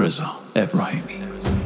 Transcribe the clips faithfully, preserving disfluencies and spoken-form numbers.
رضا ابراهیمی.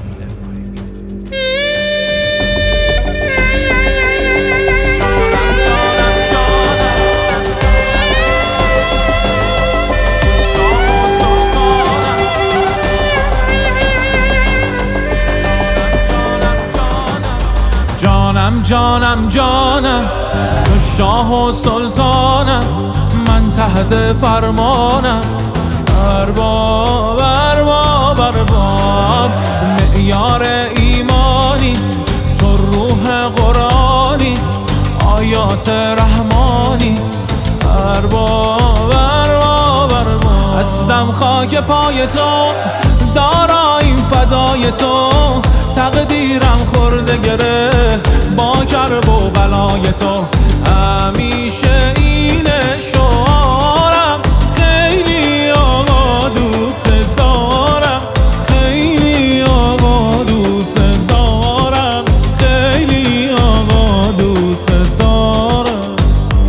جانم جانم جانم تو شاه و سلطانم، من تحت فرمانم، ارباب ارباب ارباب. معیار ایمانی تو روح قرآنی، آیات رحمانی، ارباب ارباب ارباب. هستم خاک پای تو، داراییم فدای تو، تقدیرم خورده گره با کرب و بلای تو. همیشه اینه شعارم، خیلی آقا دوست دارم، خیلی آقا دوست دارم، خیلی آقا دوست دارم.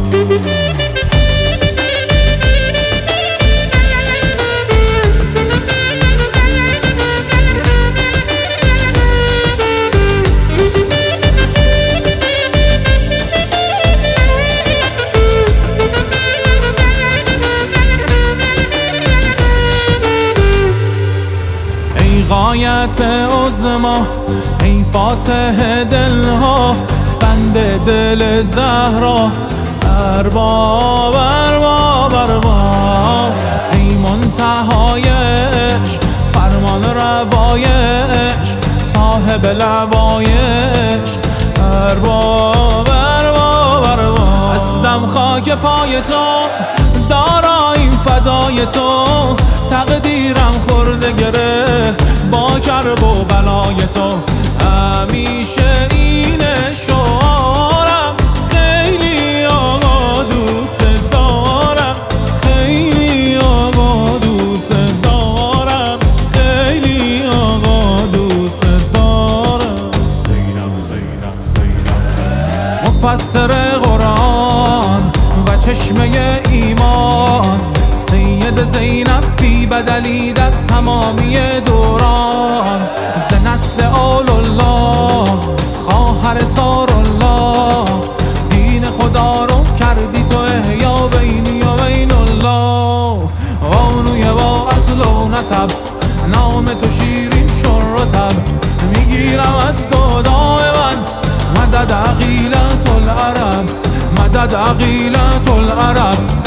غایت عظما ای فاتح دلها، بند دل زهرا، ارباب ارباب ارباب. ای منتهایش فرمان روایش، صاحب لوایش، ارباب ارباب ارباب. هستم خاک پای تو، داراییم فدای تو، تقدیرم خورده گره با کرب و بلای تو. همیشه اینه شعارم، خیلی آقا دوست دارم، خیلی آقا دوست دارم، خیلی آقا دوست دارم. زینب زینب زینب مفسر قرآن و چشمه ایمان، سید زینب بی بدلی در تمامی دوران. ز نسل آل الله خواهر سار الله، دین خدا رو کردی تو احیا بینی و بین الله. قانوی با اصل و نسب، نام تو شیرین شر و تب، میگیرم از تو دائما مدد عقیلت العرب، مدد عقیلت العرب.